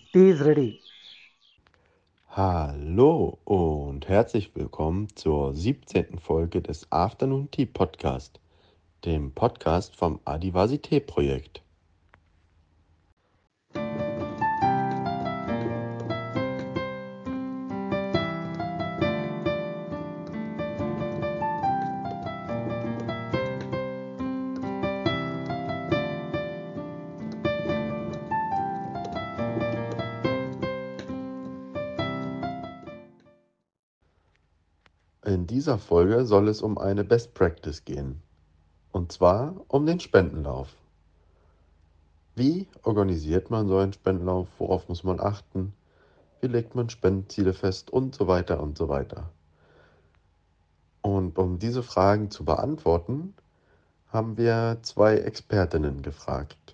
Tea is ready. Hallo und herzlich willkommen zur 17. Folge des Afternoon Tea Podcast, dem Podcast vom Adivasi-Tee-Projekt. In dieser Folge soll es um eine Best Practice gehen, und zwar um den Spendenlauf. Wie organisiert man so einen Spendenlauf? Worauf muss man achten? Wie legt man Spendenziele fest? Und so weiter und so weiter. Und um diese Fragen zu beantworten, haben wir 2 Expertinnen gefragt.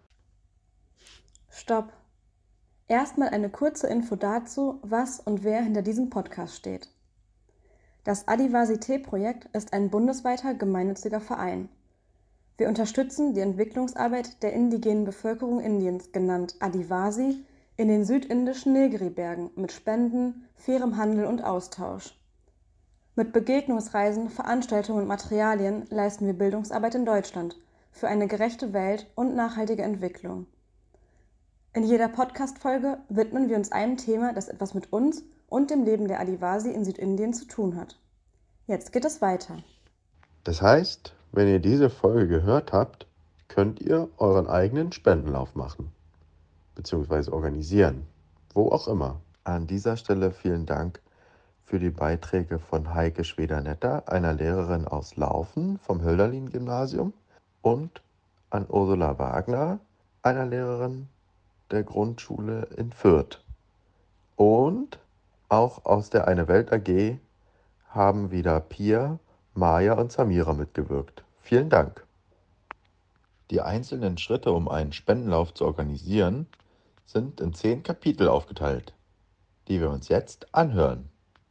Stopp! Erstmal eine kurze Info dazu, was und wer hinter diesem Podcast steht. Das Adivasi-Tee-Projekt ist ein bundesweiter gemeinnütziger Verein. Wir unterstützen die Entwicklungsarbeit der indigenen Bevölkerung Indiens, genannt Adivasi, in den südindischen Nilgiri-Bergen mit Spenden, fairem Handel und Austausch. Mit Begegnungsreisen, Veranstaltungen und Materialien leisten wir Bildungsarbeit in Deutschland für eine gerechte Welt und nachhaltige Entwicklung. In jeder Podcast-Folge widmen wir uns einem Thema, das etwas mit uns und dem Leben der Adivasi in Südindien zu tun hat. Jetzt geht es weiter. Das heißt, wenn ihr diese Folge gehört habt, könnt ihr euren eigenen Spendenlauf machen, beziehungsweise organisieren, wo auch immer. An dieser Stelle vielen Dank für die Beiträge von Heike Schwedernetter, einer Lehrerin aus Laufen vom Hölderlin-Gymnasium, und an Ursula Wagner, einer Lehrerin der Grundschule in Fürth. Und auch aus der Eine Welt AG haben wieder Pia, Maja und Samira mitgewirkt. Vielen Dank. Die einzelnen Schritte, um einen Spendenlauf zu organisieren, sind in 10 Kapitel aufgeteilt, die wir uns jetzt anhören.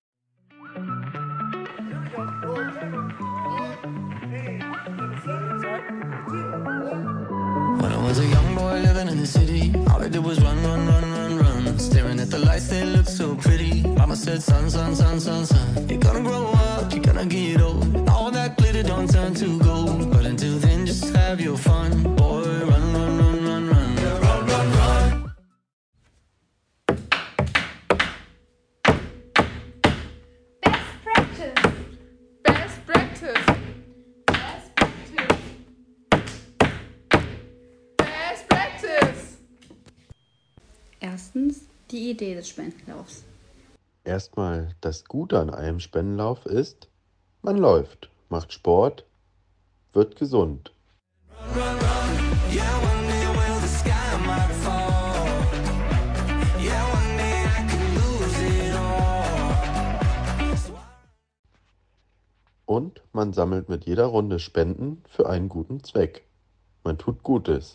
When I was a young boy living in the city, all I did was run, run, run, run, run. Staring at the lights, they looked so pretty. Mama said, son, son, son, son, son, you're gonna grow up, you're gonna get old. All that glitter don't turn to gold. But until then, just have your fun. Boy, run, run, run, run, run. Yeah, run, run, run. Best practice. Best practice. Best practice. Best practice. Erstens die Idee des Spendenlaufs. Erstmal, das Gute an einem Spendenlauf ist, man läuft, macht Sport, wird gesund. Run, run, run. Yeah, one day will the sky might fall. Yeah, one day I could lose it all. Und man sammelt mit jeder Runde Spenden für einen guten Zweck. Man tut Gutes.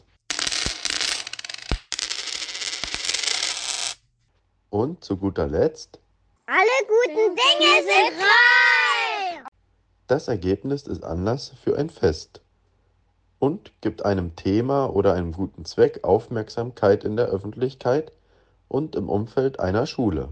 Und zu guter Letzt, Alle guten Dinge sind drei. das Ergebnis ist Anlass für ein Fest und gibt einem Thema oder einem guten Zweck Aufmerksamkeit in der Öffentlichkeit und im Umfeld einer Schule.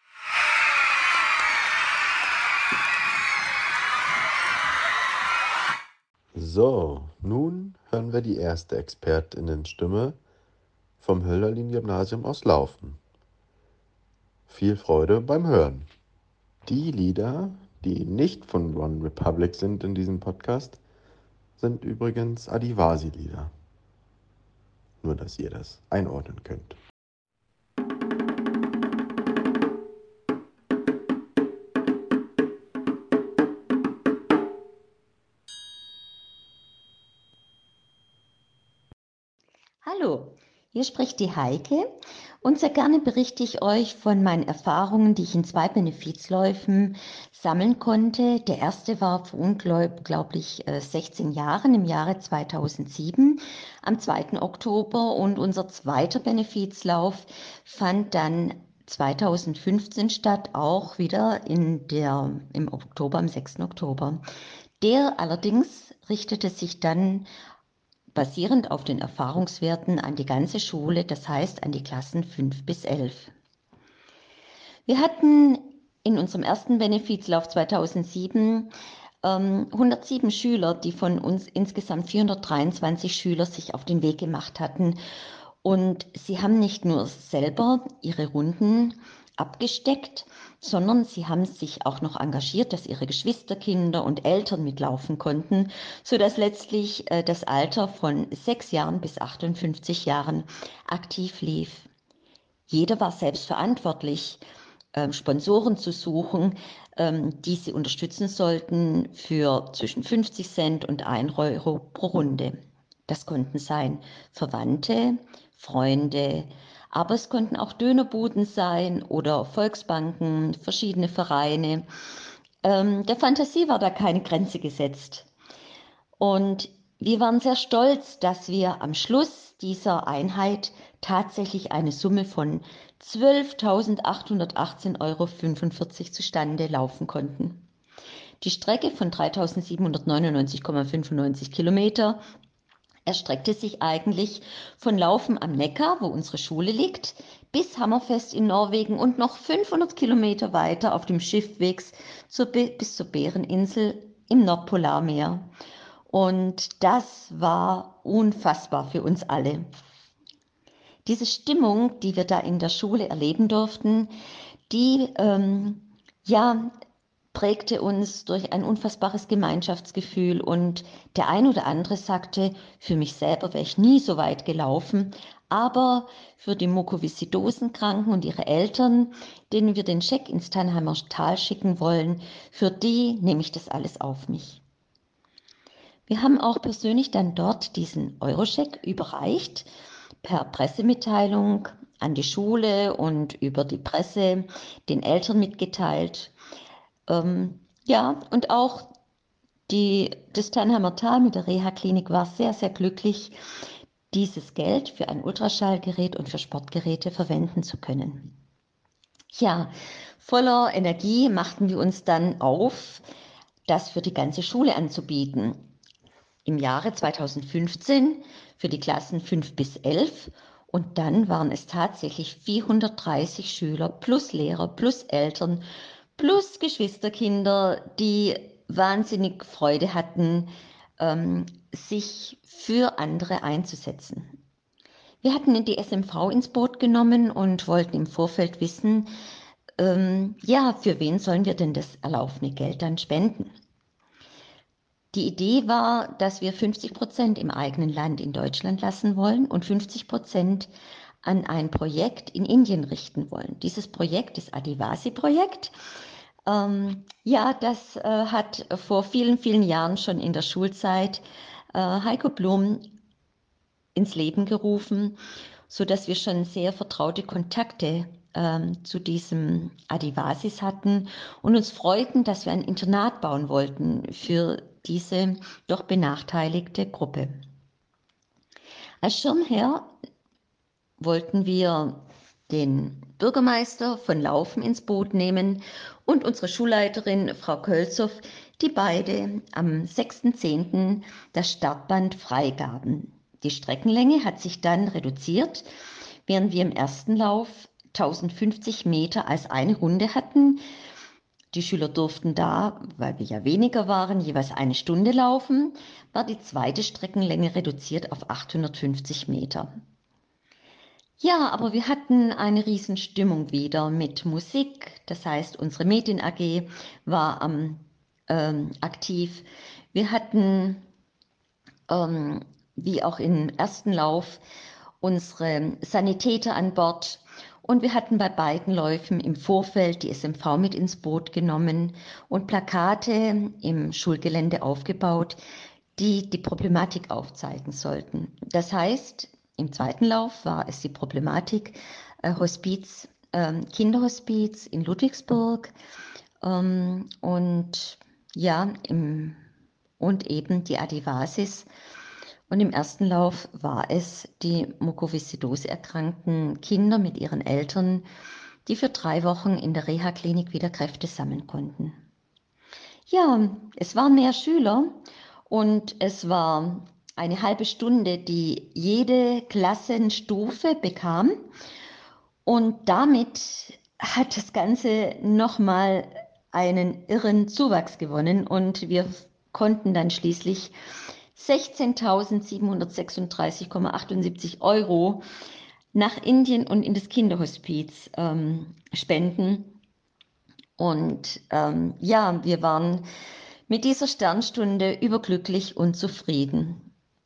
So, nun hören wir die erste Expertinnenstimme vom Hölderlin-Gymnasium aus Laufen. Viel Freude beim Hören. Die Lieder, die nicht von One Republic sind in diesem Podcast, sind übrigens Adivasi-Lieder. Nur, dass ihr das einordnen könnt. Hallo, hier spricht die Heike und sehr gerne berichte ich euch von meinen Erfahrungen, die ich in 2 Benefizläufen sammeln konnte. Der erste war vor unglaublich 16 Jahren im Jahre 2007 am 2. Oktober und unser zweiter Benefizlauf fand dann 2015 statt, auch wieder im Oktober, am 6. Oktober. Der allerdings richtete sich dann basierend auf den Erfahrungswerten an die ganze Schule, das heißt an die Klassen 5 bis 11. Wir hatten in unserem ersten Benefizlauf 2007 107 Schüler, die von uns insgesamt 423 Schüler sich auf den Weg gemacht hatten. Und sie haben nicht nur selber ihre Runden abgesteckt, sondern sie haben sich auch noch engagiert, dass ihre Geschwisterkinder und Eltern mitlaufen konnten, sodass letztlich das Alter von 6 Jahren bis 58 Jahren aktiv lief. Jeder war selbst verantwortlich, Sponsoren zu suchen, die sie unterstützen sollten für zwischen 50 Cent und 1 Euro pro Runde. Das konnten sein Verwandte, Freunde, aber es konnten auch Dönerbuden sein oder Volksbanken, verschiedene Vereine. Der Fantasie war da keine Grenze gesetzt. Und wir waren sehr stolz, dass wir am Schluss dieser Einheit tatsächlich eine Summe von 12.818,45 Euro zustande laufen konnten. Die Strecke von 3.799,95 Kilometer erstreckte sich eigentlich von Laufen am Neckar, wo unsere Schule liegt, bis Hammerfest in Norwegen und noch 500 Kilometer weiter auf dem Schiffweg bis zur Bäreninsel im Nordpolarmeer. Und das war unfassbar für uns alle. Diese Stimmung, die wir da in der Schule erleben durften, die prägte uns durch ein unfassbares Gemeinschaftsgefühl. Und der ein oder andere sagte, für mich selber wäre ich nie so weit gelaufen, aber für die Mukoviszidose-Kranken und ihre Eltern, denen wir den Scheck ins Tannheimer Tal schicken wollen, für die nehme ich das alles auf mich. Wir haben auch persönlich dann dort diesen Euroscheck überreicht, per Pressemitteilung an die Schule und über die Presse den Eltern mitgeteilt. Und auch das Tannheimer Tal mit der Reha-Klinik war sehr, sehr glücklich, dieses Geld für ein Ultraschallgerät und für Sportgeräte verwenden zu können. Ja, voller Energie machten wir uns dann auf, das für die ganze Schule anzubieten. Im Jahre 2015 für die Klassen 5 bis 11 und dann waren es tatsächlich 430 Schüler plus Lehrer plus Eltern plus Geschwisterkinder, die wahnsinnig Freude hatten, sich für andere einzusetzen. Wir hatten die SMV ins Boot genommen und wollten im Vorfeld wissen, für wen sollen wir denn das erlaufene Geld dann spenden? Die Idee war, dass wir 50% im eigenen Land in Deutschland lassen wollen und 50% an ein Projekt in Indien richten wollen. Dieses Projekt, das Adivasi-Projekt, das hat vor vielen, vielen Jahren schon in der Schulzeit Heiko Blum ins Leben gerufen, sodass wir schon sehr vertraute Kontakte zu diesem Adivasis hatten und uns freuten, dass wir ein Internat bauen wollten für diese doch benachteiligte Gruppe. Als Schirmherr wollten wir den Bürgermeister von Laufen ins Boot nehmen und unsere Schulleiterin Frau Kölzow, die beide am 6.10. das Startband freigaben. Die Streckenlänge hat sich dann reduziert, während wir im ersten Lauf 1050 Meter als eine Runde hatten. Die Schüler durften da, weil wir ja weniger waren, jeweils 1 Stunde laufen, war die zweite Streckenlänge reduziert auf 850 Meter. Ja, aber wir hatten eine Riesenstimmung wieder mit Musik, das heißt unsere Medien AG war aktiv. Wir hatten, wie auch im ersten Lauf, unsere Sanitäter an Bord. Und wir hatten bei beiden Läufen im Vorfeld die SMV mit ins Boot genommen und Plakate im Schulgelände aufgebaut, die die Problematik aufzeigen sollten. Das heißt, im zweiten Lauf war es die Problematik Hospiz, Kinderhospiz in Ludwigsburg und eben die Adivasis. Und im ersten Lauf war es die Mukoviszidose-erkrankten Kinder mit ihren Eltern, die für 3 Wochen in der Reha-Klinik wieder Kräfte sammeln konnten. Ja, es waren mehr Schüler und es war eine halbe Stunde, die jede Klassenstufe bekam. Und damit hat das Ganze nochmal einen irren Zuwachs gewonnen und wir konnten dann schließlich 16.736,78 € nach Indien und in das Kinderhospiz spenden. Und ja, wir waren mit dieser Sternstunde überglücklich und zufrieden.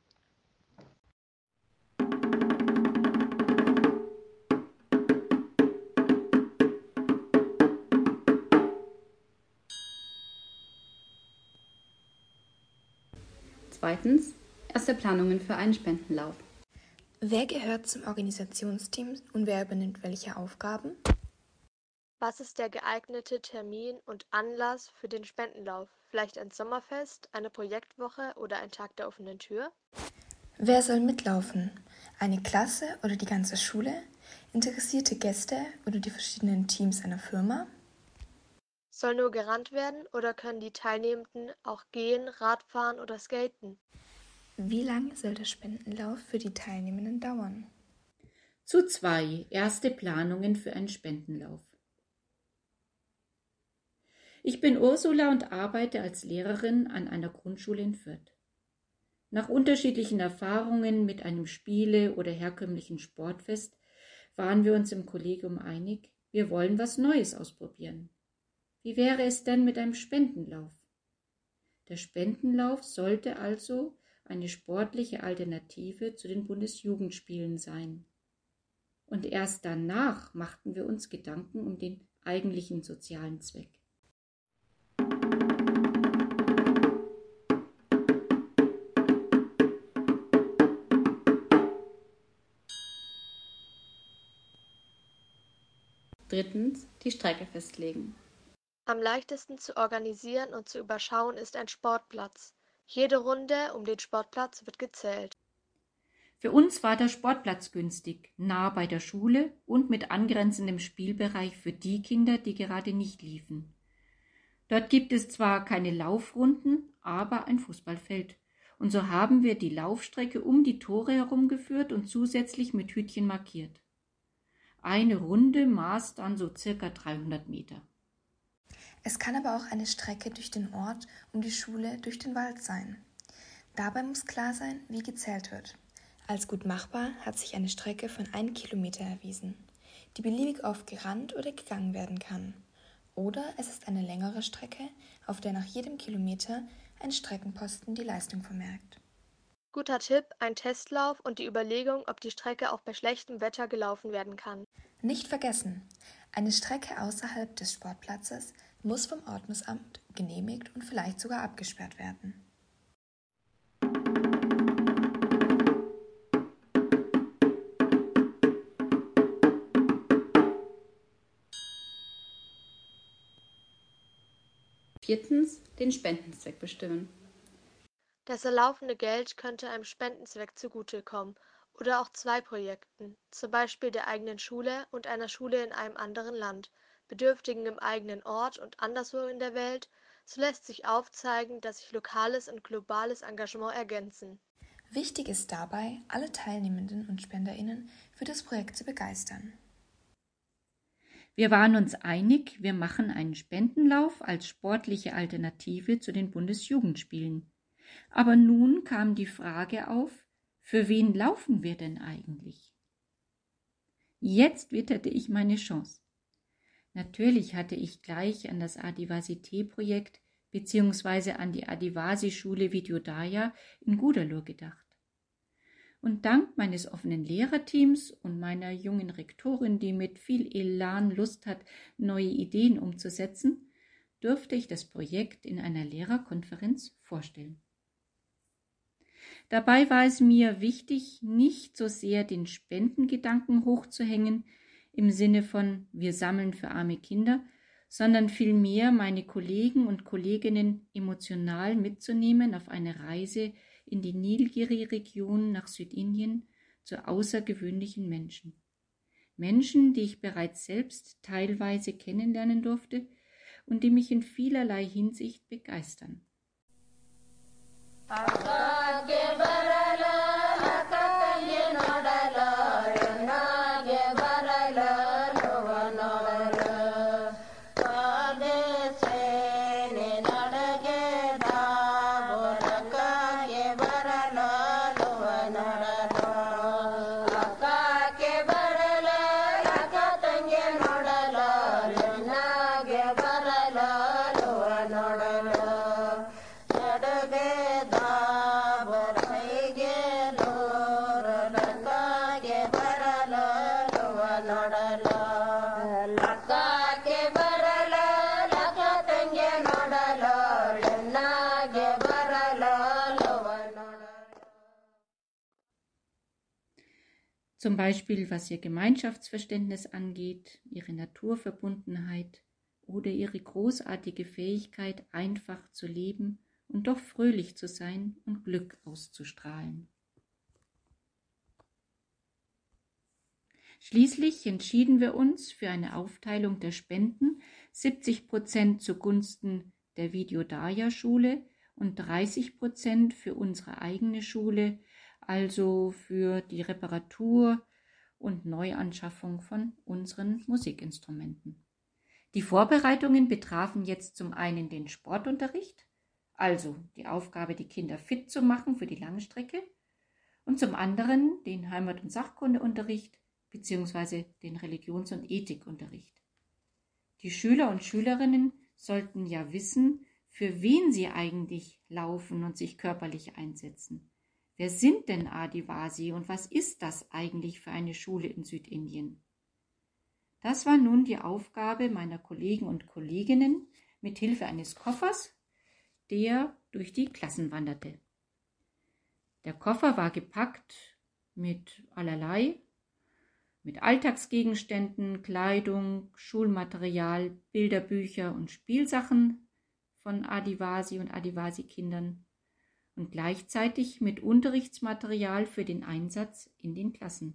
Zweitens, erste Planungen für einen Spendenlauf. Wer gehört zum Organisationsteam und wer übernimmt welche Aufgaben? Was ist der geeignete Termin und Anlass für den Spendenlauf? Vielleicht ein Sommerfest, eine Projektwoche oder ein Tag der offenen Tür? Wer soll mitlaufen? Eine Klasse oder die ganze Schule? Interessierte Gäste oder die verschiedenen Teams einer Firma? Soll nur gerannt werden oder können die Teilnehmenden auch gehen, Radfahren oder skaten? Wie lange soll der Spendenlauf für die Teilnehmenden dauern? Zu 2 erste Planungen für einen Spendenlauf. Ich bin Ursula und arbeite als Lehrerin an einer Grundschule in Fürth. Nach unterschiedlichen Erfahrungen mit einem Spiele- oder herkömmlichen Sportfest waren wir uns im Kollegium einig, wir wollen was Neues ausprobieren. Wie wäre es denn mit einem Spendenlauf? Der Spendenlauf sollte also eine sportliche Alternative zu den Bundesjugendspielen sein. Und erst danach machten wir uns Gedanken um den eigentlichen sozialen Zweck. Drittens, die Strecke festlegen. Am leichtesten zu organisieren und zu überschauen ist ein Sportplatz. Jede Runde um den Sportplatz wird gezählt. Für uns war der Sportplatz günstig, nah bei der Schule und mit angrenzendem Spielbereich für die Kinder, die gerade nicht liefen. Dort gibt es zwar keine Laufrunden, aber ein Fußballfeld. Und so haben wir die Laufstrecke um die Tore herumgeführt und zusätzlich mit Hütchen markiert. Eine Runde maß dann so circa 300 Meter. Es kann aber auch eine Strecke durch den Ort um die Schule durch den Wald sein. Dabei muss klar sein, wie gezählt wird. Als gut machbar hat sich eine Strecke von 1 Kilometer erwiesen, die beliebig oft gerannt oder gegangen werden kann. Oder es ist eine längere Strecke, auf der nach jedem Kilometer ein Streckenposten die Leistung vermerkt. Guter Tipp, ein Testlauf und die Überlegung, ob die Strecke auch bei schlechtem Wetter gelaufen werden kann. Nicht vergessen, eine Strecke außerhalb des Sportplatzes muss vom Ordnungsamt genehmigt und vielleicht sogar abgesperrt werden. Viertens, den Spendenzweck bestimmen. Das erlaufende Geld könnte einem Spendenzweck zugutekommen oder auch 2 Projekten, zum Beispiel der eigenen Schule und einer Schule in einem anderen Land, Bedürftigen im eigenen Ort und anderswo in der Welt. So lässt sich aufzeigen, dass sich lokales und globales Engagement ergänzen. Wichtig ist dabei, alle Teilnehmenden und SpenderInnen für das Projekt zu begeistern. Wir waren uns einig, wir machen einen Spendenlauf als sportliche Alternative zu den Bundesjugendspielen. Aber nun kam die Frage auf, für wen laufen wir denn eigentlich? Jetzt witterte ich meine Chance. Natürlich hatte ich gleich an das Adivasi-Projekt bzw. an die Adivasi-Schule Vidyodaya in Gudalur gedacht. Und dank meines offenen Lehrerteams und meiner jungen Rektorin, die mit viel Elan Lust hat, neue Ideen umzusetzen, durfte ich das Projekt in einer Lehrerkonferenz vorstellen. Dabei war es mir wichtig, nicht so sehr den Spendengedanken hochzuhängen, im Sinne von wir sammeln für arme Kinder, sondern vielmehr meine Kollegen und Kolleginnen emotional mitzunehmen auf eine Reise in die Nilgiri-Region nach Südindien zu außergewöhnlichen Menschen. Menschen, die ich bereits selbst teilweise kennenlernen durfte und die mich in vielerlei Hinsicht begeistern. Zum Beispiel was ihr Gemeinschaftsverständnis angeht, ihre Naturverbundenheit oder ihre großartige Fähigkeit, einfach zu leben und doch fröhlich zu sein und Glück auszustrahlen. Schließlich entschieden wir uns für eine Aufteilung der Spenden, 70% zugunsten der Vidyodhaya-Schule und 30% für unsere eigene Schule, also für die Reparatur und Neuanschaffung von unseren Musikinstrumenten. Die Vorbereitungen betrafen jetzt zum einen den Sportunterricht, also die Aufgabe, die Kinder fit zu machen für die Langstrecke, und zum anderen den Heimat- und Sachkundeunterricht bzw. den Religions- und Ethikunterricht. Die Schüler und Schülerinnen sollten ja wissen, für wen sie eigentlich laufen und sich körperlich einsetzen. Wer sind denn Adivasi und was ist das eigentlich für eine Schule in Südindien? Das war nun die Aufgabe meiner Kollegen und Kolleginnen mit Hilfe eines Koffers, der durch die Klassen wanderte. Der Koffer war gepackt mit allerlei, mit Alltagsgegenständen, Kleidung, Schulmaterial, Bilderbücher und Spielsachen von Adivasi und Adivasi-Kindern und gleichzeitig mit Unterrichtsmaterial für den Einsatz in den Klassen.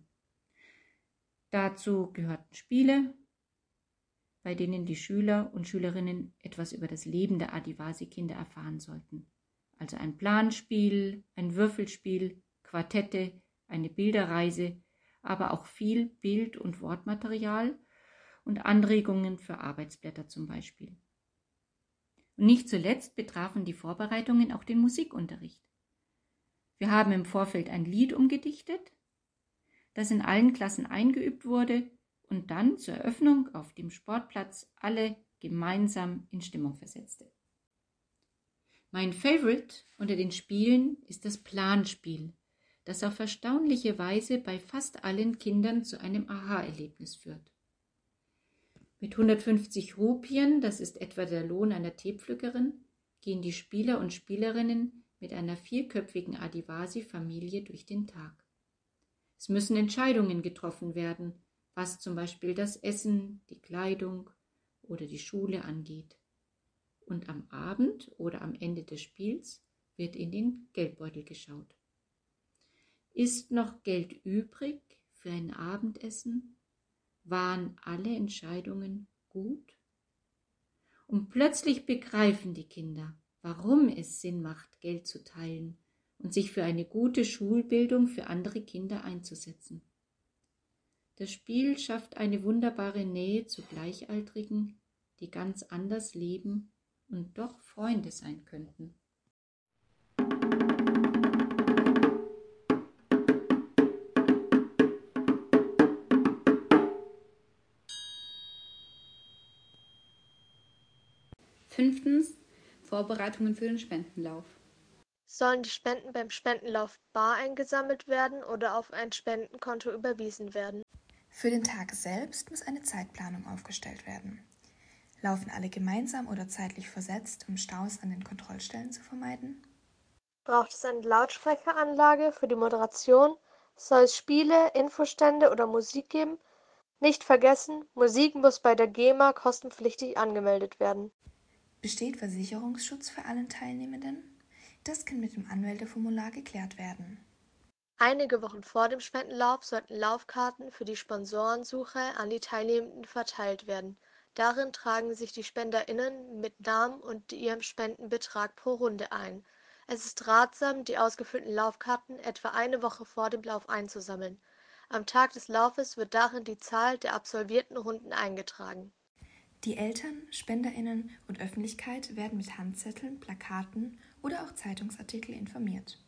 Dazu gehörten Spiele, bei denen die Schüler und Schülerinnen etwas über das Leben der Adivasi-Kinder erfahren sollten. Also ein Planspiel, ein Würfelspiel, Quartette, eine Bilderreise, aber auch viel Bild- und Wortmaterial und Anregungen für Arbeitsblätter zum Beispiel. Und nicht zuletzt betrafen die Vorbereitungen auch den Musikunterricht. Wir haben im Vorfeld ein Lied umgedichtet, das in allen Klassen eingeübt wurde und dann zur Eröffnung auf dem Sportplatz alle gemeinsam in Stimmung versetzte. Mein Favorite unter den Spielen ist das Planspiel, das auf erstaunliche Weise bei fast allen Kindern zu einem Aha-Erlebnis führt. Mit 150 Rupien, das ist etwa der Lohn einer Teepflückerin, gehen die Spieler und Spielerinnen mit einer 4-köpfigen Adivasi-Familie durch den Tag. Es müssen Entscheidungen getroffen werden, was zum Beispiel das Essen, die Kleidung oder die Schule angeht. Und am Abend oder am Ende des Spiels wird in den Geldbeutel geschaut. Ist noch Geld übrig für ein Abendessen? Waren alle Entscheidungen gut? Und plötzlich begreifen die Kinder, warum es Sinn macht, Geld zu teilen und sich für eine gute Schulbildung für andere Kinder einzusetzen. Das Spiel schafft eine wunderbare Nähe zu Gleichaltrigen, die ganz anders leben und doch Freunde sein könnten. Fünftens, Vorbereitungen für den Spendenlauf. Sollen die Spenden beim Spendenlauf bar eingesammelt werden oder auf ein Spendenkonto überwiesen werden? Für den Tag selbst muss eine Zeitplanung aufgestellt werden. Laufen alle gemeinsam oder zeitlich versetzt, um Staus an den Kontrollstellen zu vermeiden? Braucht es eine Lautsprecheranlage für die Moderation? Soll es Spiele, Infostände oder Musik geben? Nicht vergessen, Musik muss bei der GEMA kostenpflichtig angemeldet werden. Besteht Versicherungsschutz für alle Teilnehmenden? Das kann mit dem Anmeldeformular geklärt werden. Einige Wochen vor dem Spendenlauf sollten Laufkarten für die Sponsorensuche an die Teilnehmenden verteilt werden. Darin tragen sich die SpenderInnen mit Namen und ihrem Spendenbetrag pro Runde ein. Es ist ratsam, die ausgefüllten Laufkarten etwa eine Woche vor dem Lauf einzusammeln. Am Tag des Laufes wird darin die Zahl der absolvierten Runden eingetragen. Die Eltern, SpenderInnen und Öffentlichkeit werden mit Handzetteln, Plakaten oder auch Zeitungsartikeln informiert.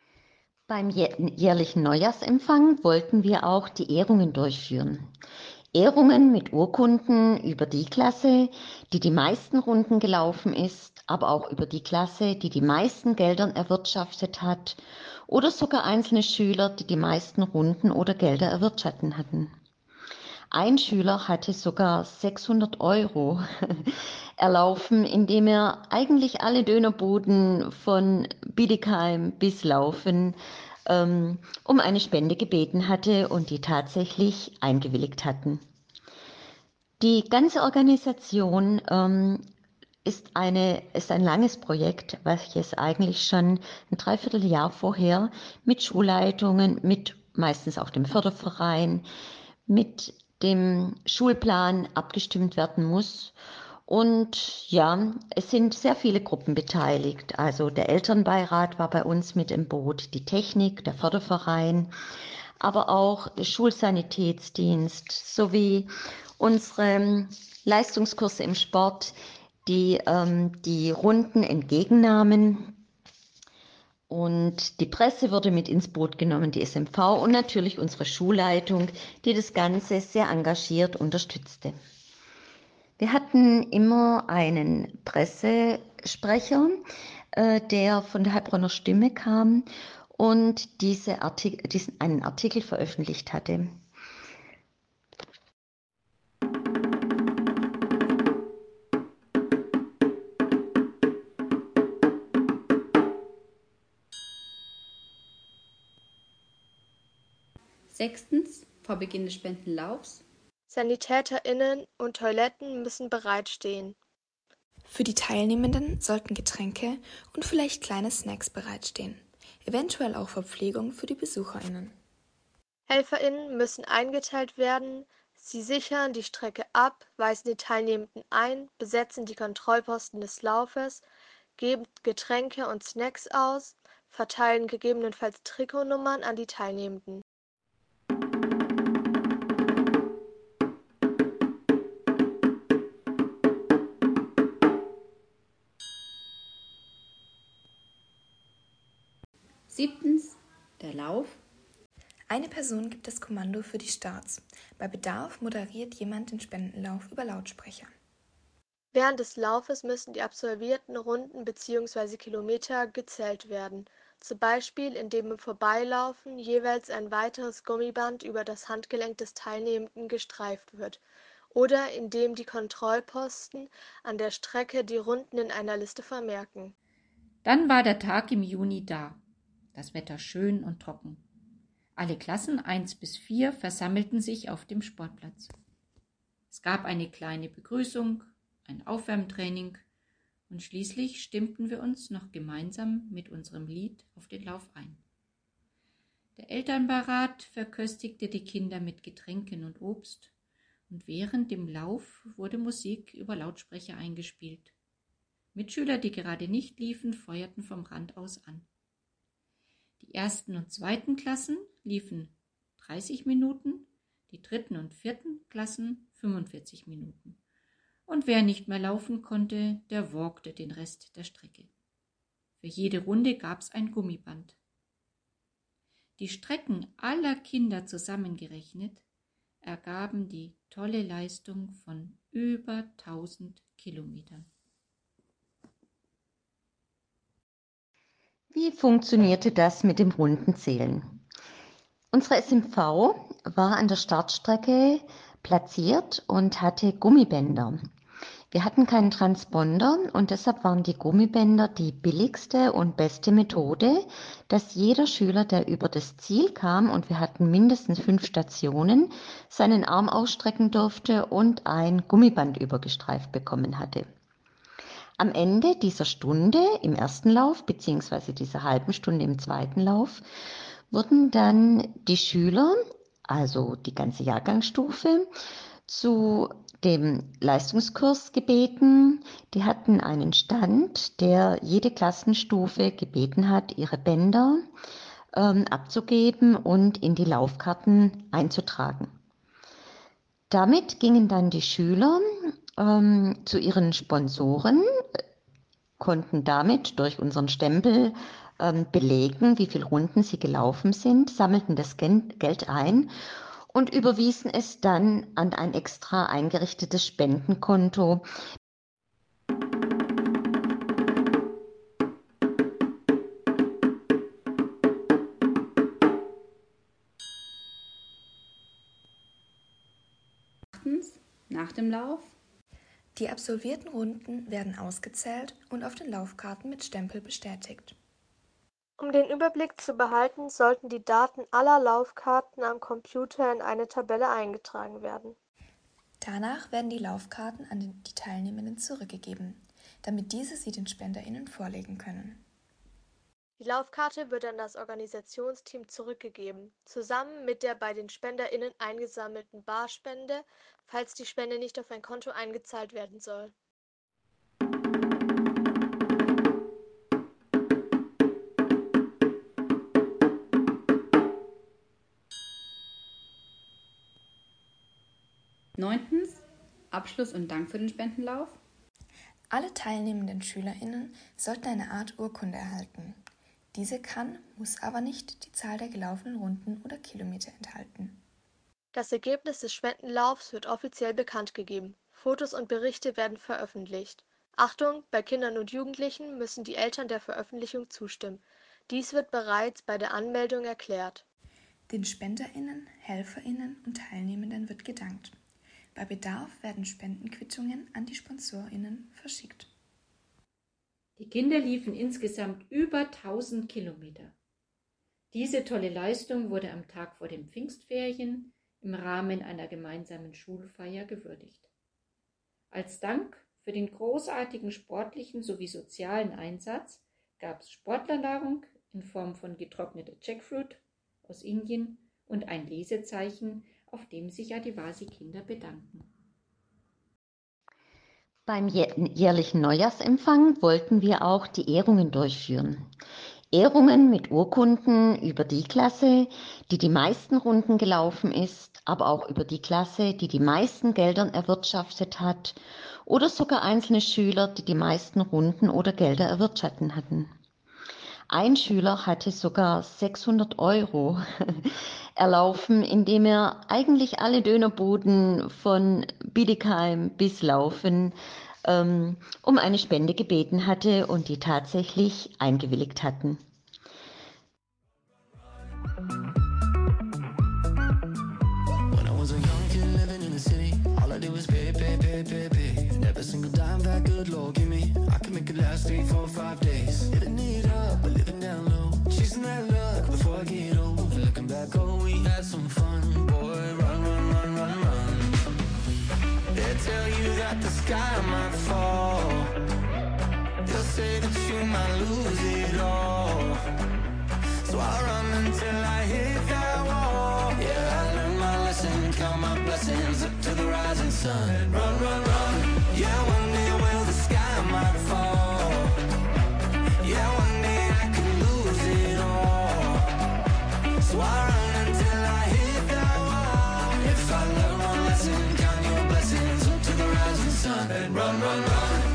Beim jährlichen Neujahrsempfang wollten wir auch die Ehrungen durchführen. Ehrungen mit Urkunden über die Klasse, die die meisten Runden gelaufen ist, aber auch über die Klasse, die die meisten Gelder erwirtschaftet hat oder sogar einzelne Schüler, die die meisten Runden oder Gelder erwirtschaften hatten. Ein Schüler hatte sogar 600 € erlaufen, indem er eigentlich alle Dönerbuden von Bietigheim bis Laufen um eine Spende gebeten hatte und die tatsächlich eingewilligt hatten. Die ganze Organisation ist ein langes Projekt, welches eigentlich schon ein Dreivierteljahr vorher mit Schulleitungen, mit meistens auch dem Förderverein, mit dem Schulplan abgestimmt werden muss. Und ja, es sind sehr viele Gruppen beteiligt. Also der Elternbeirat war bei uns mit im Boot, die Technik, der Förderverein, aber auch der Schulsanitätsdienst sowie unsere Leistungskurse im Sport, die die Runden entgegennahmen. Und die Presse wurde mit ins Boot genommen, die SMV und natürlich unsere Schulleitung, die das Ganze sehr engagiert unterstützte. Wir hatten immer einen Pressesprecher, der von der Heilbronner Stimme kam und einen Artikel veröffentlicht hatte. Sechstens, vor Beginn des Spendenlaufs. SanitäterInnen und Toiletten müssen bereitstehen. Für die Teilnehmenden sollten Getränke und vielleicht kleine Snacks bereitstehen, eventuell auch Verpflegung für die BesucherInnen. HelferInnen müssen eingeteilt werden. Sie sichern die Strecke ab, weisen die Teilnehmenden ein, besetzen die Kontrollposten des Laufes, geben Getränke und Snacks aus, verteilen gegebenenfalls Trikotnummern an die Teilnehmenden. Siebtens, der Lauf. Eine Person gibt das Kommando für die Starts. Bei Bedarf moderiert jemand den Spendenlauf über Lautsprecher. Während des Laufes müssen die absolvierten Runden bzw. Kilometer gezählt werden, zum Beispiel indem im Vorbeilaufen jeweils ein weiteres Gummiband über das Handgelenk des Teilnehmenden gestreift wird oder indem die Kontrollposten an der Strecke die Runden in einer Liste vermerken. Dann war der Tag im Juni da. Das Wetter schön und trocken. Alle Klassen 1 bis 4 versammelten sich auf dem Sportplatz. Es gab eine kleine Begrüßung, ein Aufwärmtraining und schließlich stimmten wir uns noch gemeinsam mit unserem Lied auf den Lauf ein. Der Elternbeirat verköstigte die Kinder mit Getränken und Obst und während dem Lauf wurde Musik über Lautsprecher eingespielt. Mitschüler, die gerade nicht liefen, feuerten vom Rand aus an. Die 1. und 2. Klassen liefen 30 Minuten, die 3. und 4. Klassen 45 Minuten. Und wer nicht mehr laufen konnte, der walkte den Rest der Strecke. Für jede Runde gab es ein Gummiband. Die Strecken aller Kinder zusammengerechnet ergaben die tolle Leistung von über 1000 Kilometern. Wie funktionierte das mit dem Rundenzählen? Unsere SMV war an der Startstrecke platziert und hatte Gummibänder. Wir hatten keinen Transponder und deshalb waren die Gummibänder die billigste und beste Methode, dass jeder Schüler, der über das Ziel kam, und wir hatten mindestens 5 Stationen, seinen Arm ausstrecken durfte und ein Gummiband übergestreift bekommen hatte. Am Ende dieser Stunde im ersten Lauf bzw. dieser halben Stunde im zweiten Lauf wurden dann die Schüler, also die ganze Jahrgangsstufe, zu dem Leistungskurs gebeten. Die hatten einen Stand, der jede Klassenstufe gebeten hat, ihre Bänder abzugeben und in die Laufkarten einzutragen. Damit gingen dann die Schüler zu ihren Sponsoren, konnten damit durch unseren Stempel belegen, wie viele Runden sie gelaufen sind, sammelten das Geld ein und überwiesen es dann an ein extra eingerichtetes Spendenkonto. Nach dem Lauf. Die absolvierten Runden werden ausgezählt und auf den Laufkarten mit Stempel bestätigt. Um den Überblick zu behalten, sollten die Daten aller Laufkarten am Computer in eine Tabelle eingetragen werden. Danach werden die Laufkarten an die Teilnehmenden zurückgegeben, damit diese sie den SpenderInnen vorlegen können. Die Laufkarte wird an das Organisationsteam zurückgegeben, zusammen mit der bei den SpenderInnen eingesammelten Barspende, falls die Spende nicht auf ein Konto eingezahlt werden soll. Neuntens. Abschluss und Dank für den Spendenlauf. Alle teilnehmenden SchülerInnen sollten eine Art Urkunde erhalten. Diese kann, muss aber nicht die Zahl der gelaufenen Runden oder Kilometer enthalten. Das Ergebnis des Spendenlaufs wird offiziell bekannt gegeben. Fotos und Berichte werden veröffentlicht. Achtung, bei Kindern und Jugendlichen müssen die Eltern der Veröffentlichung zustimmen. Dies wird bereits bei der Anmeldung erklärt. Den SpenderInnen, HelferInnen und Teilnehmenden wird gedankt. Bei Bedarf werden Spendenquittungen an die SponsorInnen verschickt. Die Kinder liefen insgesamt über 1000 Kilometer. Diese tolle Leistung wurde am Tag vor den Pfingstferien im Rahmen einer gemeinsamen Schulfeier gewürdigt. Als Dank für den großartigen sportlichen sowie sozialen Einsatz gab es Sportlernahrung in Form von getrockneter Jackfruit aus Indien und ein Lesezeichen, auf dem sich Adivasi-Kinder bedanken. Beim jährlichen Neujahrsempfang wollten wir auch die Ehrungen durchführen. Ehrungen mit Urkunden über die Klasse, die die meisten Runden gelaufen ist, aber auch über die Klasse, die die meisten Gelder erwirtschaftet hat, oder sogar einzelne Schüler, die die meisten Runden oder Gelder erwirtschaften hatten. Ein Schüler hatte sogar 600 € erlaufen, indem er eigentlich alle Dönerbuden von Bietigheim bis Laufen um eine Spende gebeten hatte und die tatsächlich eingewilligt hatten. When I was a young kid living in the city, all I did was pay. Every single dime that good Lord give me, I could make it last 3, 4, 5 days. Living it up, but living down low, chasing that luck before I get old. Looking back, oh, we had some fun, boy. Run. They tell you that the sky might fall. They'll say that you might lose it all. So I run until I hit that wall. Yeah, I learned my lesson, count my blessings up to the rising sun. Run. Yeah, one day will the sky might fall. Yeah, one day I could lose it all. So I run until I hit that wall. If I learn one lesson, count your blessings up to the rising sun. Run. Run.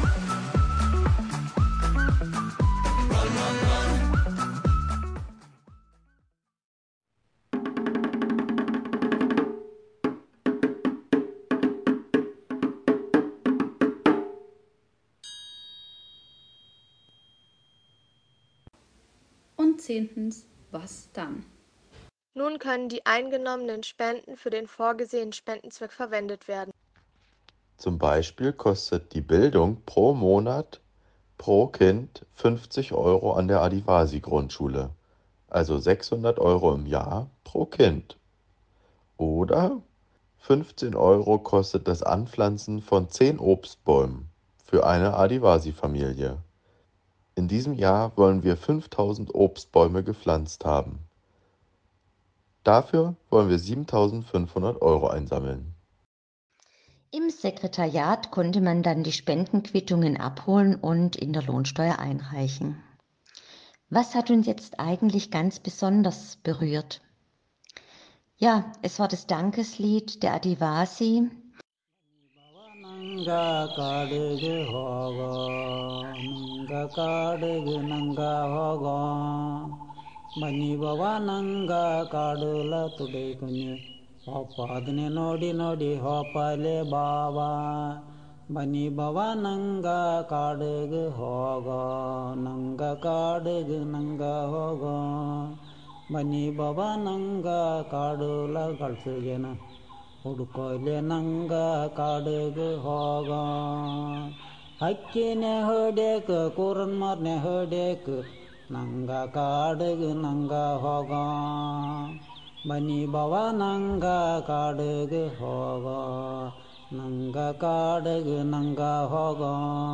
10. Was dann? Nun können die eingenommenen Spenden für den vorgesehenen Spendenzweck verwendet werden. Zum Beispiel kostet die Bildung pro Monat pro Kind 50 € an der Adivasi-Grundschule, also 600 € im Jahr pro Kind. Oder 15 € kostet das Anpflanzen von 10 Obstbäumen für eine Adivasi-Familie. In diesem Jahr wollen wir 5000 Obstbäume gepflanzt haben. Dafür wollen wir 7.500 € einsammeln. Im Sekretariat konnte man dann die Spendenquittungen abholen und in der Lohnsteuer einreichen. Was hat uns jetzt eigentlich ganz besonders berührt? Ja, es war das Dankeslied der Adivasi. ಹೋಪಾದನೆ ನೋಡಿ ನೋಡಿ ಹೋಪಲೆ ಬಾವಾ ಬನಿ ಬವ ನಂಗ ಕಾಡಿಗೆ ಹೋಗೋ ನಂಗ ಕಾಡಿಗೆ ನಂಗ ಹೋಗೋ ಬನಿ ಬವ ನಂಗ ಕಾಡುಲ ಕಳ್ಸಿಗೆನ ಹುಡ್ಕೊಯ್ಲೆ ನಂಗ ಕಾಡಿಗೆ ಹೋಗೋ ಹಕ್ಕಿನೇ ಹೊಡ್ಯಾಕ ಕೂರನ್ ಮಾರ್ನೆ ಹೊಡ್ಯಾಕ ನಂಗ ಕಾಡಿಗೆ ನಂಗ ಹೋಗೋ ಬನಿ ಬವ ನಂಗ ಕಾಡಿಗೆ ಹೋಗೋ ನಂಗ ಕಾಡಿಗೆ ನಂಗ ಹೋಗೋ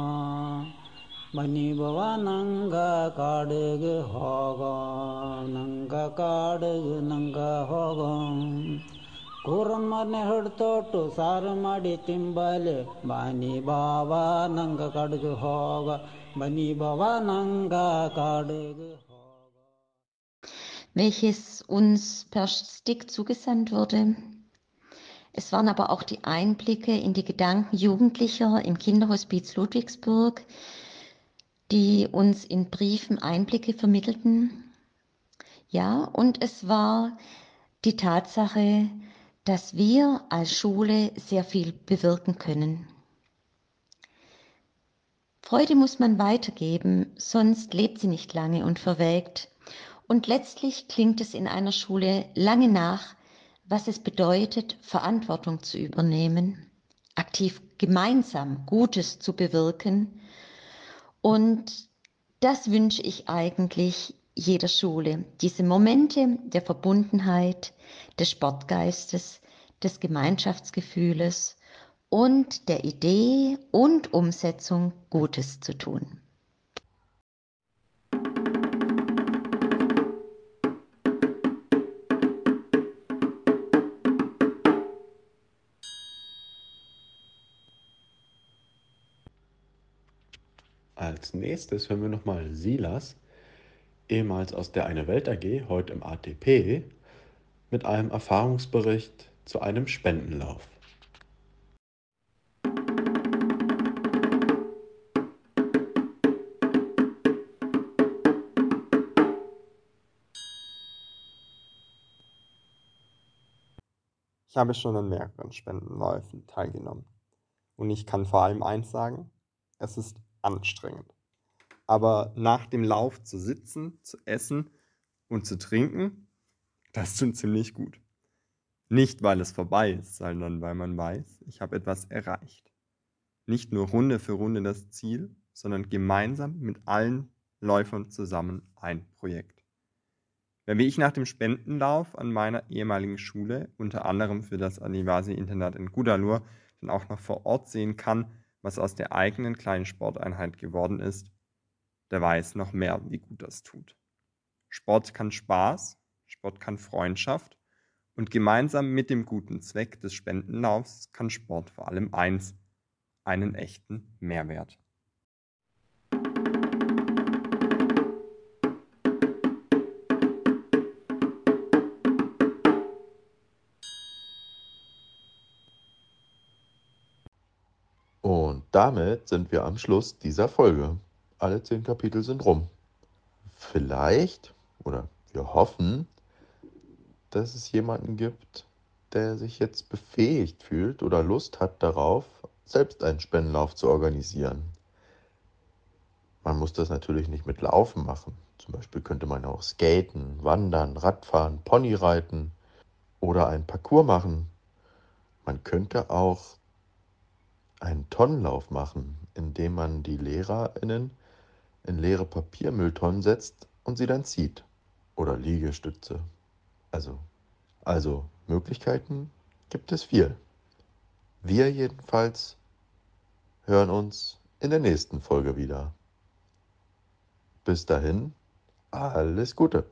ಬನಿ ಬವ ನಂಗ ಕಾಡಿಗೆ ಹೋಗೋ ನಂಗ ಕಾಡಿಗೆ ನಂಗ ಹೋಗೋ ಕೂರನ್ ಮಾರ್ನೆ ಹಿಡ್ತೊಟ್ಟು ಸಾರು ಮಾಡಿ ತಿಂಬಲೆ ಬನಿ ಬಾವ ನಂಗ ಕಾಡಿಗೆ ಹೋಗ ಬನಿ ಬಾವ ನಂಗ ಕಾಡಿಗೆ ಹೋಗ. Welches uns per Stick zugesandt wurde. Es waren aber auch die Einblicke in die Gedanken Jugendlicher im Kinderhospiz Ludwigsburg, die uns in Briefen Einblicke vermittelten. Ja, und es war die Tatsache, dass wir als Schule sehr viel bewirken können. Freude muss man weitergeben, sonst lebt sie nicht lange und verwelkt. Und letztlich klingt es in einer Schule lange nach, was es bedeutet, Verantwortung zu übernehmen, aktiv gemeinsam Gutes zu bewirken. Und das wünsche ich eigentlich jeder Schule. Diese Momente der Verbundenheit, des Sportgeistes, des Gemeinschaftsgefühles und der Idee und Umsetzung Gutes zu tun. Als nächstes hören wir nochmal Silas, ehemals aus der Eine Welt AG, heute im ATP, mit einem Erfahrungsbericht zu einem Spendenlauf. Ich habe schon an mehreren Spendenläufen teilgenommen. Und ich kann vor allem eins sagen, es ist anstrengend. Aber nach dem Lauf zu sitzen, zu essen und zu trinken, das tut ziemlich gut. Nicht, weil es vorbei ist, sondern weil man weiß, ich habe etwas erreicht. Nicht nur Runde für Runde das Ziel, sondern gemeinsam mit allen Läufern zusammen ein Projekt. Wer wie ich nach dem Spendenlauf an meiner ehemaligen Schule, unter anderem für das Adivasi-Internat in Gudalur, dann auch noch vor Ort sehen kann, was aus der eigenen kleinen Sporteinheit geworden ist, der weiß noch mehr, wie gut das tut. Sport kann Spaß, Sport kann Freundschaft und gemeinsam mit dem guten Zweck des Spendenlaufs kann Sport vor allem eins, einen echten Mehrwert. Und damit sind wir am Schluss dieser Folge. Alle 10 Kapitel sind rum. Vielleicht, oder wir hoffen, dass es jemanden gibt, der sich jetzt befähigt fühlt oder Lust hat darauf, selbst einen Spendenlauf zu organisieren. Man muss das natürlich nicht mit Laufen machen. Zum Beispiel könnte man auch skaten, wandern, Radfahren, Ponyreiten oder einen Parcours machen. Man könnte auch einen Tonnenlauf machen, indem man die LehrerInnen in leere Papiermülltonnen setzt und sie dann zieht. Oder Liegestütze. Also Möglichkeiten gibt es viel. Wir jedenfalls hören uns in der nächsten Folge wieder. Bis dahin, alles Gute.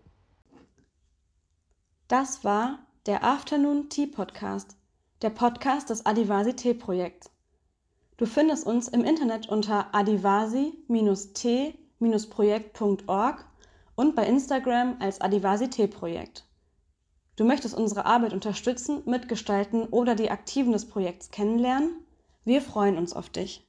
Das war der Afternoon Tea Podcast, der Podcast des Adivasi Tee Projekts. Du findest uns im Internet unter adivasi-t-projekt.org und bei Instagram als Adivasi Tee Projekt. Du möchtest unsere Arbeit unterstützen, mitgestalten oder die Aktiven des Projekts kennenlernen? Wir freuen uns auf dich.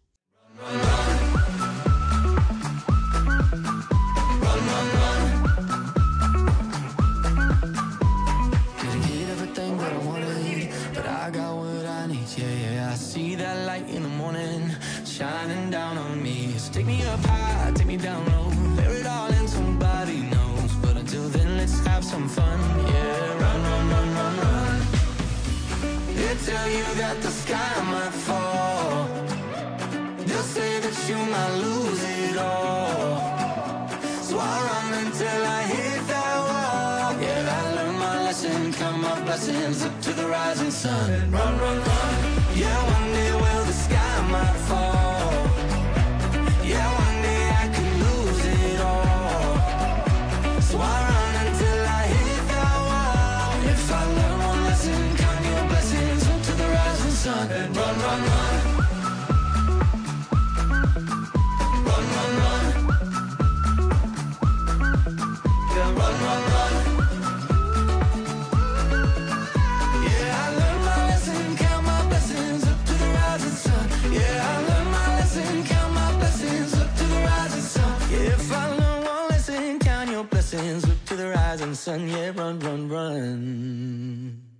me down low. Bear it all and somebody knows. But until then, let's have some fun. Yeah, run, run, run, run, run. They tell you that the sky might fall. They'll say that you might lose it all. So I run until I hit that wall. Yeah, I learned my lesson, count my blessings up to the rising sun. Run, run, run. Yeah, one day, well, the sky might fall. Yeah, one day I could lose it all. So I run until I hit that wall. If I learn one lesson, count your blessings up to the rising sun. Run, run, run. Run, run, run. Yeah, run, run, run. Yeah, I learned my lesson, count my blessings up to the rising sun. Yeah, I learned my lesson, count my blessings up to the rising sun. Yeah, if I learn one lesson, count your blessings up to the rising sun. Yeah, run, run, run.